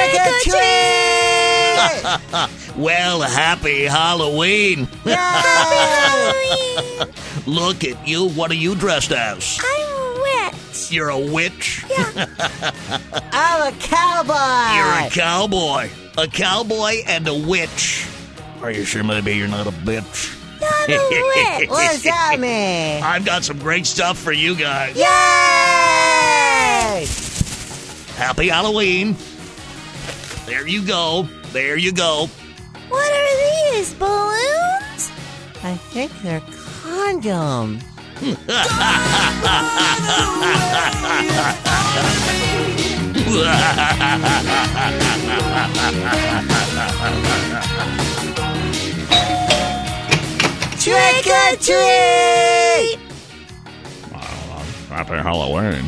Trick or treat! Well, happy Halloween. Halloween! Look at you. What are you dressed as? I'm a witch. You're a witch? Yeah. I'm a cowboy. You're a cowboy. A cowboy and a witch. Are you sure maybe you're not a bitch? I'm a witch. What does that mean? I've got some great stuff for you guys. Yay! Happy Halloween. There you go. There you go. What are these, balloons? I think they're condoms. Trick or treat! Happy Halloween.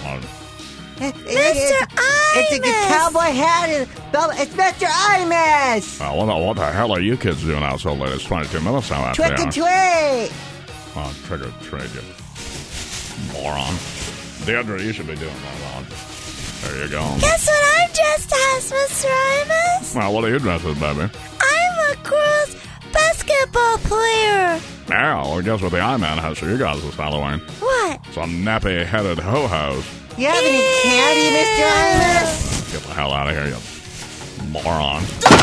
Mr. It's a Imus! cowboy hat and it's Mr. Imus. What the hell are you kids doing out so late? It's 22 minutes now after Trick or treat. Oh, trick or treat, you moron. Deidre, you should be doing that. There you go. Guess what I'm dressed as, Mr. Imus? Well, what are you dressed as, baby? I'm a girl's basketball player. Yeah, well, guess what the I-Man has for you guys this Halloween? What? Some nappy-headed ho-hos. You have any candy, Mr. Imus? Get the hell out of here, you moron.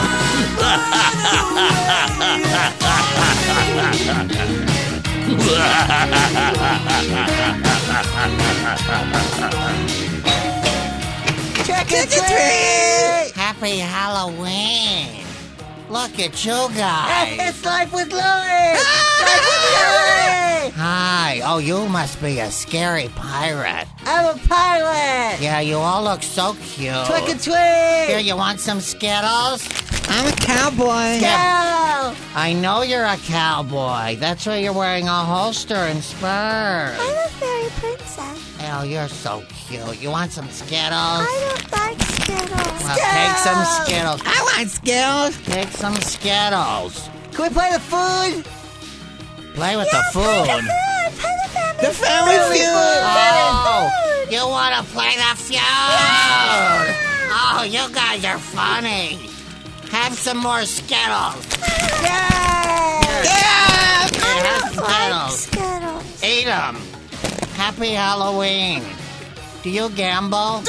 Trick or treat. Happy Halloween. Look at you guys. It's Life with Louie. Life with Louie. Hi. Oh, you must be a scary pirate. I'm a pilot. Yeah, you all look so cute. Trick or Here, treat. you want some Skittles? I'm a cowboy. Yeah. I know you're a cowboy. That's why you're wearing a holster and spurs. I'm a fairy princess. Oh, you're so cute. You want some Skittles? I don't like Skittles. Well, take some Skittles. I want Skittles. Take some Skittles. Can we play the food? Play with the food. Play the family The family feud. Oh, you want to play the feud? Oh, you guys are funny. Have some more Skittles. Yay! Yeah! I don't like Skittles. Eat them. Happy Halloween. Do you gamble?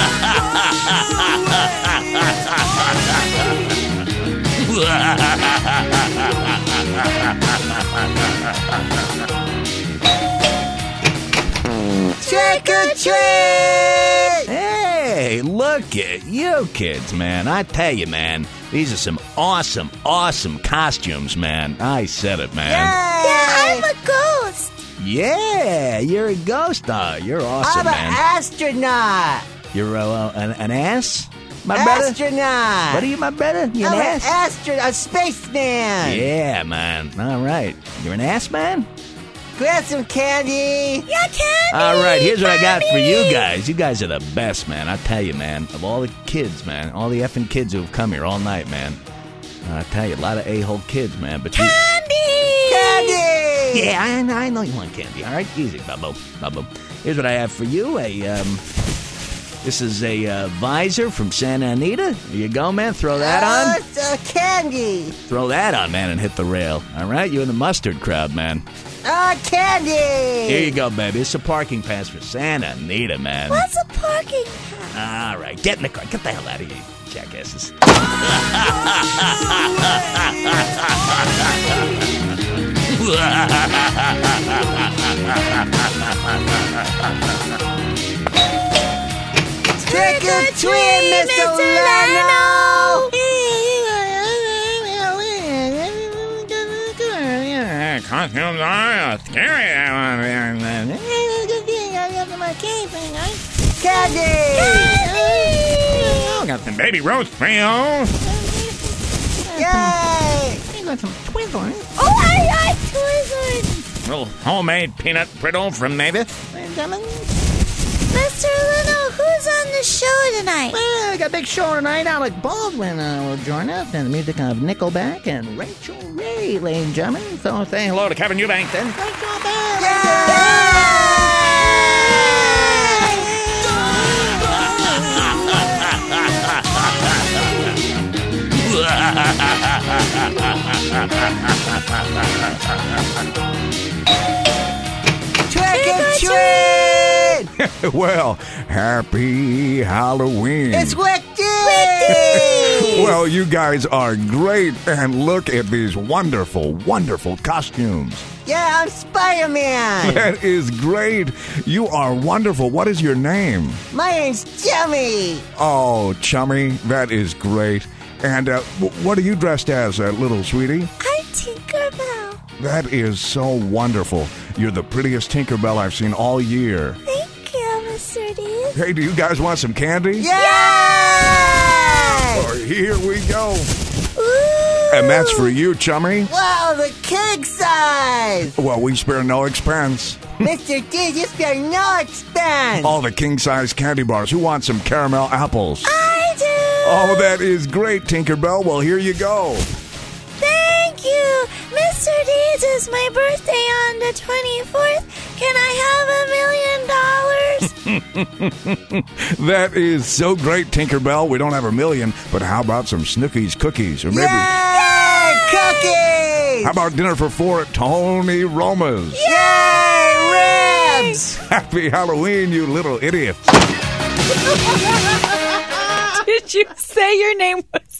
Trick or treat. Hey, look at you kids, man. I tell you, man, these are some awesome, awesome costumes, man. I said it, man. Yeah, I'm a ghost. Yeah, you're a ghost. You're awesome, I'm an man. astronaut. You're an ass, my brother? Astronaut. What are you, my brother? You an I'm ass? an astronaut, a spaceman. Yeah, man. All right. You're an ass, man? Grab some candy. Yeah, candy. All right, here's what I got for you candy. guys. You guys are the best, man. I tell you, man. Of all the kids, man, all the effing kids who have come here all night, man. I tell you, a lot of a-hole kids, man. But you... Candy. Yeah, I know you want candy. All right, easy, Bubbo. Here's what I have for you. This is a visor from Santa Anita. Here you go, man. Throw that on. It's candy. Throw that on, man, and hit the rail. All right, you in the mustard crowd, man. Candy. Here you go, baby. It's a parking pass for Santa Anita, man. What's a parking pass? All right, get in the car. Get the hell out of here, you jackasses. Trick or treat, Mr. Leno. Costumes are scary. Candy. Got some baby roast for you. Yay. Oh, I like Twizzlers. Little homemade peanut brittle from Mavis. Mr. Leno, who's on the show tonight? Well, we got a big show tonight. Alec Baldwin will join us, and the music of Nickelback and Rachel Ray, ladies and gentlemen. So say hello to Kevin Eubank then. Rachel Ray. Trick or treat! Well, happy Halloween. It's Wicked! Well, you guys are great, and look at these wonderful, wonderful costumes. Yeah, I'm Spider-Man. That is great. You are wonderful. What is your name? My name's Jimmy. Oh, Chummy, that is great. And what are you dressed as, little sweetie? I'm Tinkerbell. That is so wonderful. You're the prettiest Tinkerbell I've seen all year. Thank you, Mr. D. Hey, do you guys want some candy? Yay! Oh, here we go. Ooh. And that's for you, Chummy. Wow, the king size! Well, we spare no expense. Mr. D, you spare no expense! All the king-size candy bars. Who wants some caramel apples? I do. Oh, that is great, Tinkerbell. Well, here you go. Thank you. Mr. Deeds, it's my birthday on the 24th. Can I have $1 million? That is so great, Tinkerbell. We don't have $1 million, but how about some Snookies cookies? Or maybe, Yay! Cookies! how about dinner for 4 at Tony Roma's? Yay! Ribs! Happy Halloween, you little idiot. Did you say your name was